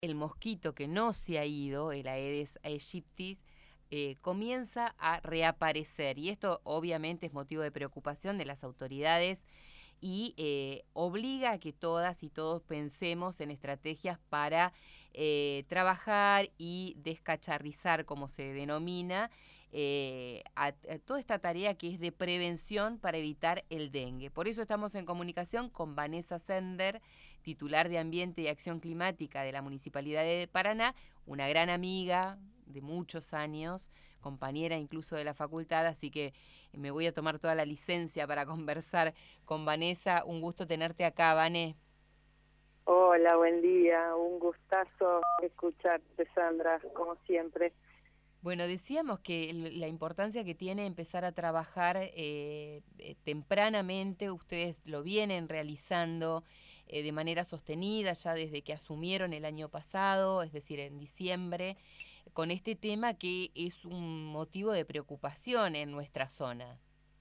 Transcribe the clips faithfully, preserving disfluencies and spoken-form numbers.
el mosquito que no se ha ido, el Aedes aegyptis, eh, comienza a reaparecer. Y esto obviamente es motivo de preocupación de las autoridades y eh, obliga a que todas y todos pensemos en estrategias para eh, trabajar y descacharrizar, como se denomina, eh, a, a toda esta tarea que es de prevención para evitar el dengue. Por eso estamos en comunicación con Vanessa Sender, titular de Ambiente y Acción Climática de la Municipalidad de Paraná, una gran amiga de muchos años, compañera incluso de la facultad, así que me voy a tomar toda la licencia para conversar con Vanessa. Un gusto tenerte acá, Vané. Hola, buen día. Un gustazo escucharte, Sandra, como siempre. Bueno, decíamos que la importancia que tiene empezar a trabajar eh, eh, tempranamente, ustedes lo vienen realizando eh, de manera sostenida ya desde que asumieron el año pasado, es decir, en diciembre, con este tema que es un motivo de preocupación en nuestra zona.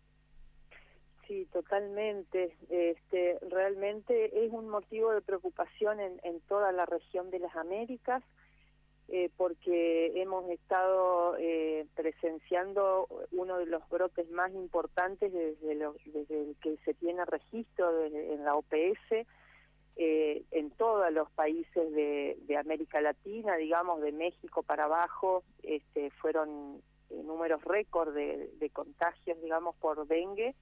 Sí, totalmente. Este, realmente es un motivo de preocupación en, en toda la región de las Américas, eh, porque hemos estado eh, presenciando uno de los brotes más importantes desde, lo, desde el que se tiene registro de, en la O P S, eh, en todos los países de, de América Latina, digamos, de México para abajo, este, fueron eh, números récord de, de contagios, digamos, por dengue.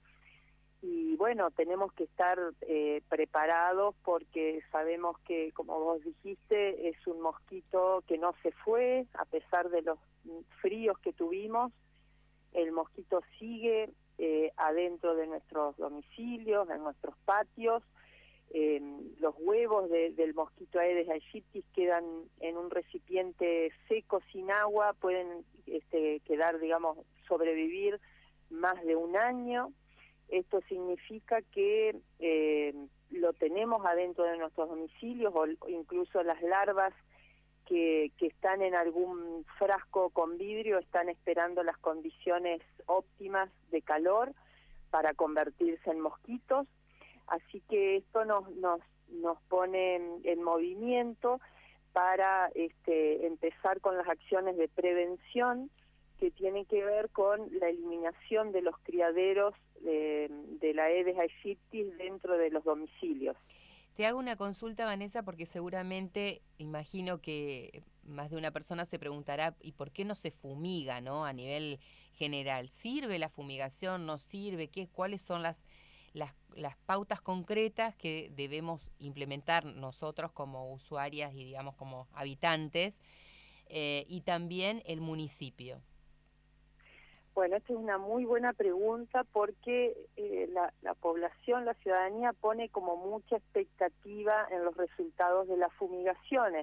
Y bueno, tenemos que estar eh, preparados porque sabemos que, como vos dijiste, es un mosquito que no se fue, a pesar de los fríos que tuvimos. El mosquito sigue eh, adentro de nuestros domicilios, en nuestros patios. Eh, los huevos de, del mosquito Aedes aegyptis quedan en un recipiente seco sin agua, pueden este, quedar, digamos, sobrevivir más de un año. Esto significa que eh, lo tenemos adentro de nuestros domicilios, o incluso las larvas que, que están en algún frasco con vidrio están esperando las condiciones óptimas de calor para convertirse en mosquitos. Así que esto nos, nos, nos pone en, en movimiento para este, empezar con las acciones de prevención que tienen que ver con la eliminación de los criaderos de, de la Aedes aegyptis dentro de los domicilios. Te hago una consulta, Vanessa, porque seguramente imagino que más de una persona se preguntará ¿y por qué no se fumiga, no? A nivel general, ¿sirve la fumigación? ¿No sirve? ¿Qué? ¿Cuáles son las Las, las pautas concretas que debemos implementar nosotros como usuarias y digamos como habitantes eh, y también el municipio? Bueno, esta es una muy buena pregunta porque eh, la, la población, la ciudadanía pone como mucha expectativa en los resultados de las fumigaciones.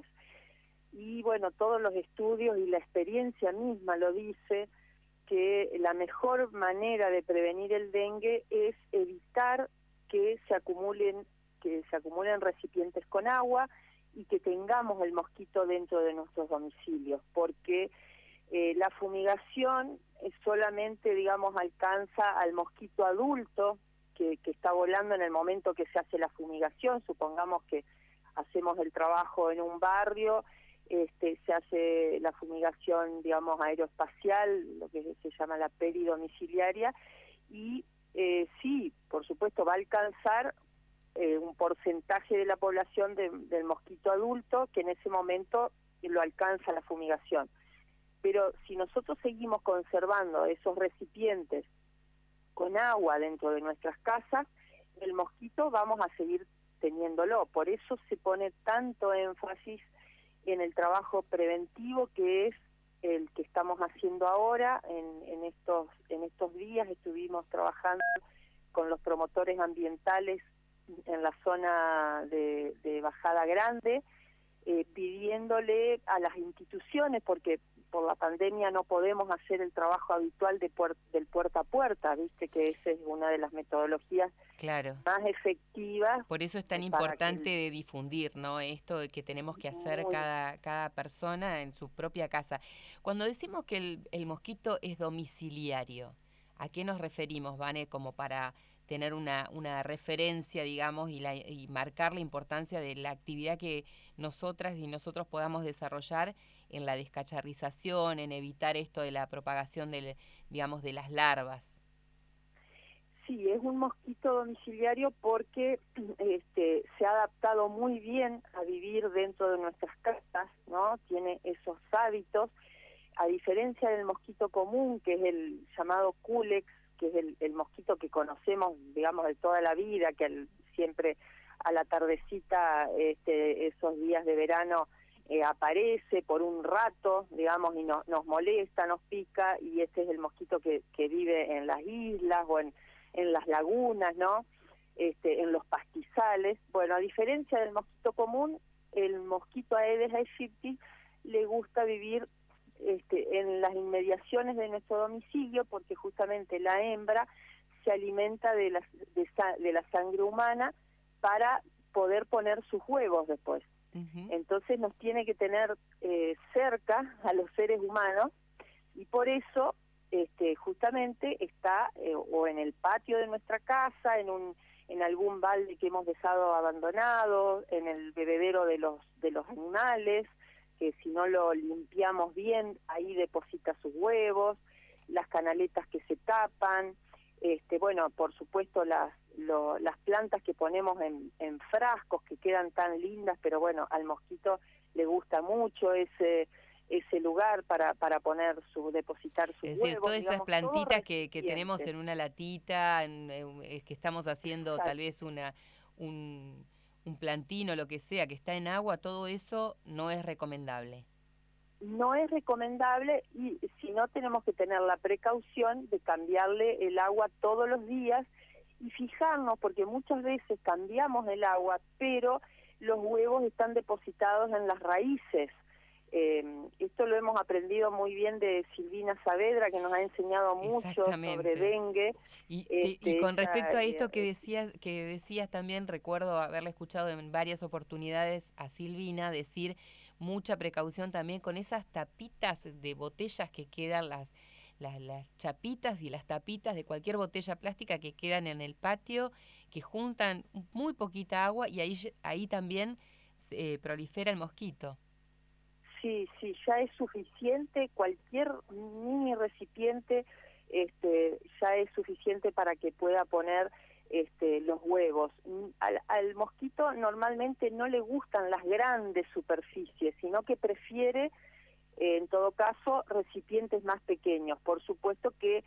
Y bueno, todos los estudios y la experiencia misma lo dice, que la mejor manera de prevenir el dengue es evitar que se acumulen que se acumulen recipientes con agua y que tengamos el mosquito dentro de nuestros domicilios, porque eh, la fumigación solamente, digamos, alcanza al mosquito adulto que, que está volando en el momento que se hace la fumigación. Supongamos que hacemos el trabajo en un barrio, Este, se hace la fumigación, digamos, aeroespacial, lo que se llama la peridomiciliaria, y eh, sí, por supuesto, va a alcanzar eh, un porcentaje de la población de, del mosquito adulto que en ese momento lo alcanza la fumigación. Pero si nosotros seguimos conservando esos recipientes con agua dentro de nuestras casas, el mosquito vamos a seguir teniéndolo. Por eso se pone tanto énfasis en el trabajo preventivo, que es el que estamos haciendo ahora. En, en estos en estos días estuvimos trabajando con los promotores ambientales en la zona de, de Bajada Grande, eh, pidiéndole a las instituciones, porque por la pandemia no podemos hacer el trabajo habitual de puer del puerta a puerta, viste que esa es una de las metodologías Claro. más efectivas. Por eso es tan importante el... de difundir, ¿no? Esto de que tenemos que hacer Muy... cada, cada persona en su propia casa. Cuando decimos que el, el mosquito es domiciliario, ¿a qué nos referimos, Vane? Como para tener una, una referencia, digamos, y, la, y marcar la importancia de la actividad que nosotras y nosotros podamos desarrollar en la descacharrización, en evitar esto de la propagación del, digamos, de las larvas. Sí, es un mosquito domiciliario porque este, se ha adaptado muy bien a vivir dentro de nuestras casas, ¿no? Tiene esos hábitos, a diferencia del mosquito común, que es el llamado Culex, que es el, el mosquito que conocemos, digamos, de toda la vida, que al, siempre a la tardecita, este, esos días de verano, eh, aparece por un rato, digamos, y no, nos molesta, nos pica, y este es el mosquito que, que vive en las islas o en en las lagunas, ¿no? Este, en los pastizales. Bueno, a diferencia del mosquito común, el mosquito Aedes aegypti le gusta vivir este, en las inmediaciones de nuestro domicilio, porque justamente la hembra se alimenta de la, de, de la sangre humana para poder poner sus huevos después. Uh-huh. Entonces nos tiene que tener eh, cerca a los seres humanos, y por eso Este, justamente está eh, o en el patio de nuestra casa, en un en algún balde que hemos dejado abandonado, en el bebedero de los de los animales, que si no lo limpiamos bien, ahí deposita sus huevos, las canaletas que se tapan, este, bueno, por supuesto las lo, las plantas que ponemos en, en frascos que quedan tan lindas, pero bueno, al mosquito le gusta mucho ese ese lugar para para poner su depositar sus huevos. Es decir, todas digamos, esas plantitas que, que tenemos en una latita, en, en, es que estamos haciendo Exacto. tal vez una un, un plantino, lo que sea, que está en agua, todo eso no es recomendable. No es recomendable, y si no tenemos que tener la precaución de cambiarle el agua todos los días y fijarnos, porque muchas veces cambiamos el agua, pero los huevos están depositados en las raíces. Eh, esto lo hemos aprendido muy bien de Silvina Saavedra, que nos ha enseñado mucho sobre dengue. Y, este, y con esta, respecto a esto que decías, que decías también, recuerdo haberle escuchado en varias oportunidades a Silvina decir mucha precaución también con esas tapitas de botellas que quedan, las, las, las chapitas y las tapitas de cualquier botella plástica que quedan en el patio, que juntan muy poquita agua y ahí, ahí también eh, prolifera el mosquito. Sí, sí, ya es suficiente, cualquier mini recipiente este, ya es suficiente para que pueda poner este, los huevos. Al, al mosquito normalmente no le gustan las grandes superficies, sino que prefiere, eh, en todo caso, recipientes más pequeños. Por supuesto que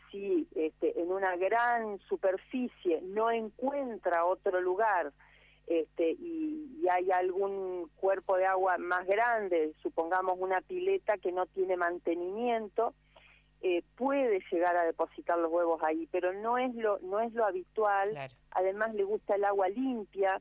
si este, en una gran superficie no encuentra otro lugar, Este, y, y hay algún cuerpo de agua más grande, supongamos una pileta que no tiene mantenimiento, eh, puede llegar a depositar los huevos ahí, pero no es lo no es lo habitual. Claro. Además le gusta el agua limpia,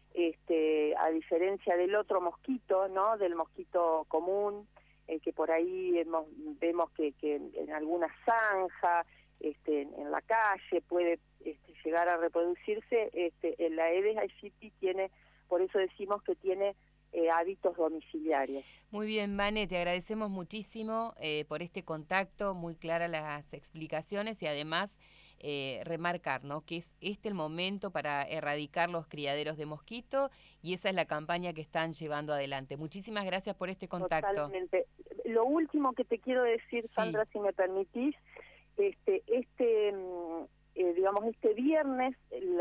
este, a diferencia del otro mosquito, ¿no? Del mosquito común, eh, que por ahí hemos, vemos que, que en alguna zanja, este, en, en la calle puede este, llegar a reproducirse. Este, el Aedes aegypti tiene, por eso decimos que tiene eh, hábitos domiciliarios. Muy bien, Vane, te agradecemos muchísimo eh, por este contacto, muy claras las explicaciones y además eh, remarcar, ¿no?, que es este el momento para erradicar los criaderos de mosquito y esa es la campaña que están llevando adelante. Muchísimas gracias por este contacto. Totalmente. Lo último que te quiero decir, sí. Sandra, si me permitís, este, este eh, digamos, este viernes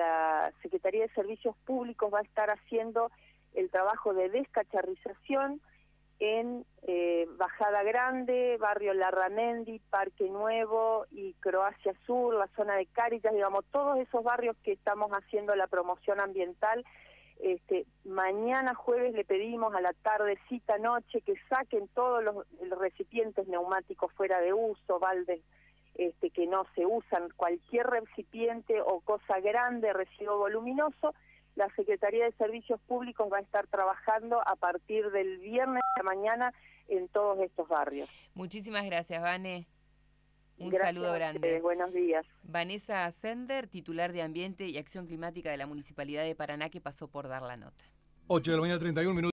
la Secretaría de Servicios Públicos va a estar haciendo el trabajo de descacharrización en eh, Bajada Grande, Barrio Larramendi, Parque Nuevo y Croacia Sur, la zona de Cáritas, digamos, todos esos barrios que estamos haciendo la promoción ambiental. Este, mañana jueves le pedimos a la tardecita noche que saquen todos los, los recipientes neumáticos fuera de uso, baldes este, que no se usan, cualquier recipiente o cosa grande, residuo voluminoso. La Secretaría de Servicios Públicos va a estar trabajando a partir del viernes de la mañana en todos estos barrios. Muchísimas gracias, Vane. Un gracias saludo grande. Ustedes. Buenos días. Vanessa Sender, titular de Ambiente y Acción Climática de la Municipalidad de Paraná, que pasó por dar la nota. ocho de la mañana, treinta y un minutos.